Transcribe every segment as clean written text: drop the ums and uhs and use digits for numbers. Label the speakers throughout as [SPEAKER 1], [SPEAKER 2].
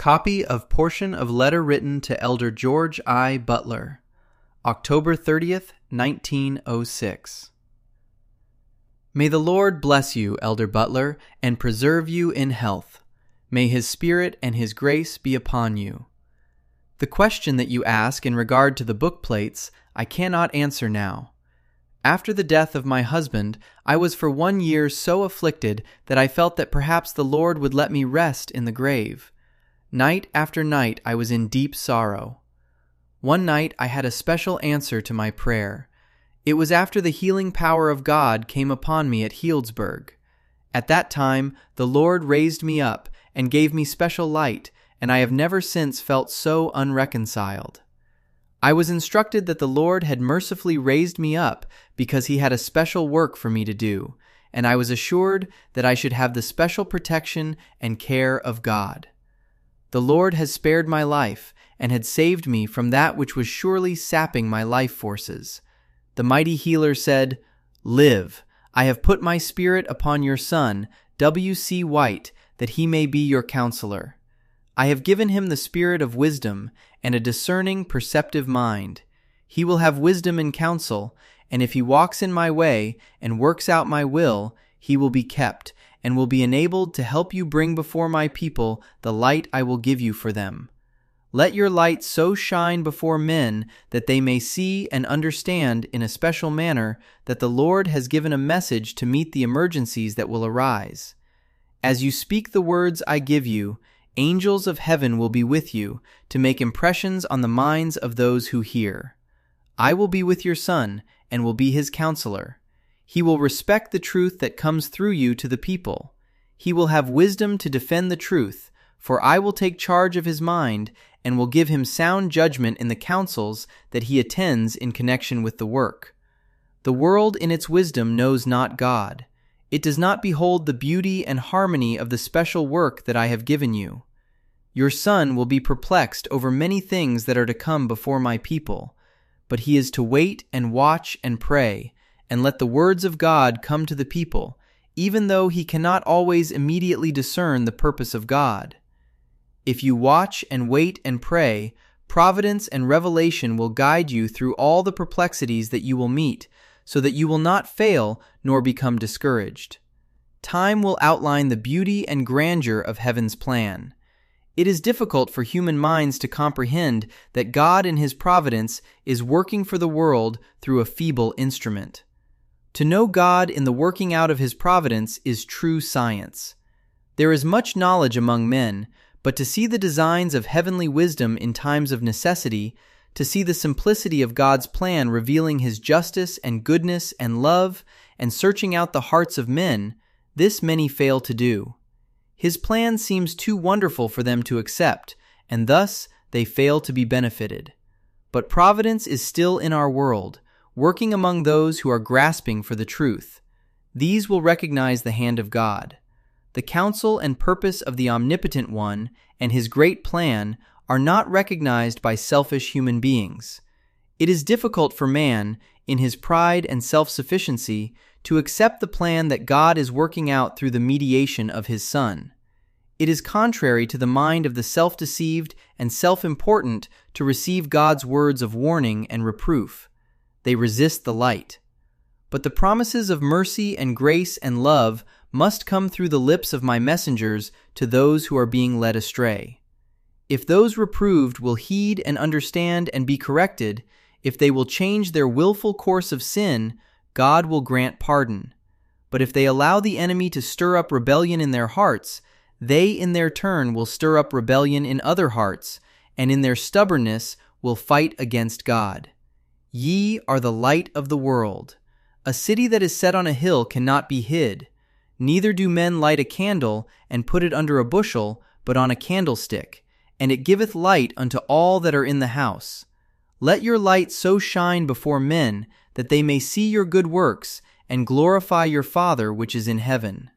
[SPEAKER 1] Copy of portion of letter written to Elder George I. Butler, October 30th, 1906. May the Lord bless you, Elder Butler, and preserve you in health. May His Spirit and His grace be upon you. The question that you ask in regard to the book plates, I cannot answer now. After the death of my husband, I was for 1 year so afflicted that I felt that perhaps the Lord would let me rest in the grave. Night after night I was in deep sorrow. One night I had a special answer to my prayer. It was after the healing power of God came upon me at Healdsburg. At that time the Lord raised me up and gave me special light, and I have never since felt so unreconciled. I was instructed that the Lord had mercifully raised me up because He had a special work for me to do, and I was assured that I should have the special protection and care of God. The Lord has spared my life and had saved me from that which was surely sapping my life forces. The mighty healer said, "Live, I have put my spirit upon your son, W.C. White, that he may be your counselor. I have given him the spirit of wisdom and a discerning, perceptive mind. He will have wisdom in counsel, and if he walks in my way and works out my will, he will be kept, and will be enabled to help you bring before my people the light I will give you for them. Let your light so shine before men that they may see and understand in a special manner that the Lord has given a message to meet the emergencies that will arise. As you speak the words I give you, angels of heaven will be with you to make impressions on the minds of those who hear. I will be with your son and will be his counselor. He will respect the truth that comes through you to the people. He will have wisdom to defend the truth, for I will take charge of his mind and will give him sound judgment in the councils that he attends in connection with the work. The world in its wisdom knows not God. It does not behold the beauty and harmony of the special work that I have given you. Your son will be perplexed over many things that are to come before my people, but he is to wait and watch and pray, and let the words of God come to the people, even though he cannot always immediately discern the purpose of God. If you watch and wait and pray, providence and revelation will guide you through all the perplexities that you will meet, so that you will not fail nor become discouraged. Time will outline the beauty and grandeur of heaven's plan. It is difficult for human minds to comprehend that God in His providence is working for the world through a feeble instrument. To know God in the working out of His providence is true science. There is much knowledge among men, but to see the designs of heavenly wisdom in times of necessity, to see the simplicity of God's plan revealing His justice and goodness and love and searching out the hearts of men, this many fail to do. His plan seems too wonderful for them to accept, and thus they fail to be benefited. But providence is still in our world, working among those who are grasping for the truth. These will recognize the hand of God. The counsel and purpose of the Omnipotent One and His great plan are not recognized by selfish human beings. It is difficult for man, in his pride and self-sufficiency, to accept the plan that God is working out through the mediation of His Son. It is contrary to the mind of the self-deceived and self-important to receive God's words of warning and reproof. They resist the light. But the promises of mercy and grace and love must come through the lips of my messengers to those who are being led astray. If those reproved will heed and understand and be corrected, if they will change their willful course of sin, God will grant pardon. But if they allow the enemy to stir up rebellion in their hearts, they in their turn will stir up rebellion in other hearts, and in their stubbornness will fight against God. Ye are the light of the world. A city that is set on a hill cannot be hid. Neither do men light a candle and put it under a bushel, but on a candlestick, and it giveth light unto all that are in the house. Let your light so shine before men that they may see your good works and glorify your Father which is in heaven."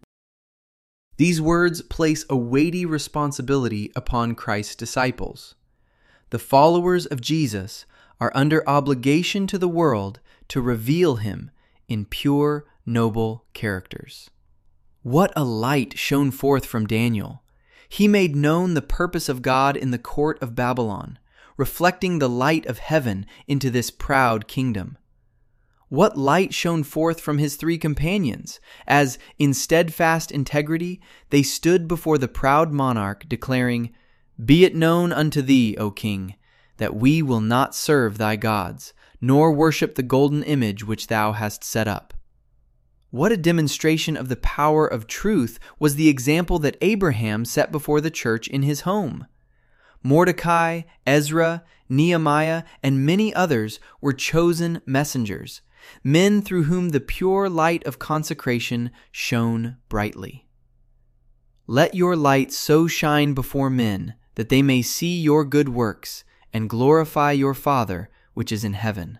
[SPEAKER 1] These words place a weighty responsibility upon Christ's disciples. The followers of Jesus are under obligation to the world to reveal Him in pure, noble characters. What a light shone forth from Daniel! He made known the purpose of God in the court of Babylon, reflecting the light of heaven into this proud kingdom. What light shone forth from his three companions, as, in steadfast integrity, they stood before the proud monarch, declaring, "Be it known unto thee, O king, that we will not serve thy gods, nor worship the golden image which thou hast set up." What a demonstration of the power of truth was the example that Abraham set before the church in his home. Mordecai, Ezra, Nehemiah, and many others were chosen messengers, men through whom the pure light of consecration shone brightly. Let your light so shine before men that they may see your good works and glorify your Father which is in heaven.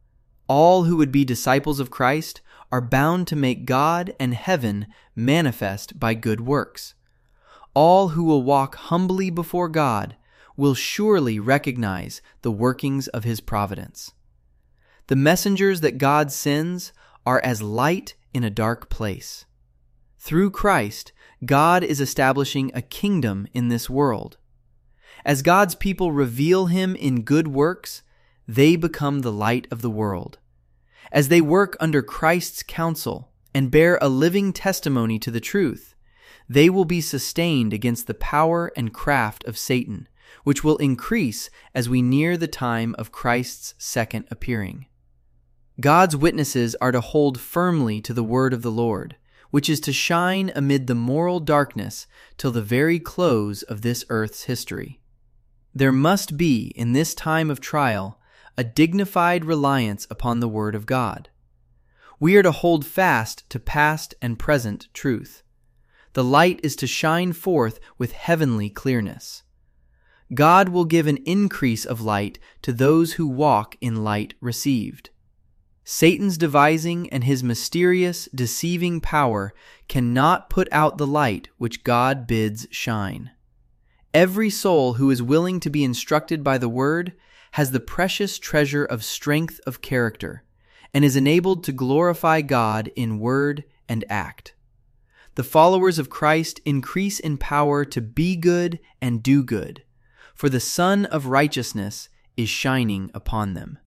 [SPEAKER 1] All who would be disciples of Christ are bound to make God and heaven manifest by good works. All who will walk humbly before God will surely recognize the workings of his providence. The messengers that God sends are as light in a dark place. Through Christ, God is establishing a kingdom in this world. As God's people reveal him in good works, they become the light of the world. As they work under Christ's counsel and bear a living testimony to the truth, they will be sustained against the power and craft of Satan, which will increase as we near the time of Christ's second appearing. God's witnesses are to hold firmly to the word of the Lord, which is to shine amid the moral darkness till the very close of this earth's history. There must be, in this time of trial, a dignified reliance upon the Word of God. We are to hold fast to past and present truth. The light is to shine forth with heavenly clearness. God will give an increase of light to those who walk in light received. Satan's devising and his mysterious, deceiving power cannot put out the light which God bids shine. Every soul who is willing to be instructed by the Word has the precious treasure of strength of character, and is enabled to glorify God in word and act. The followers of Christ increase in power to be good and do good, for the Sun of Righteousness is shining upon them.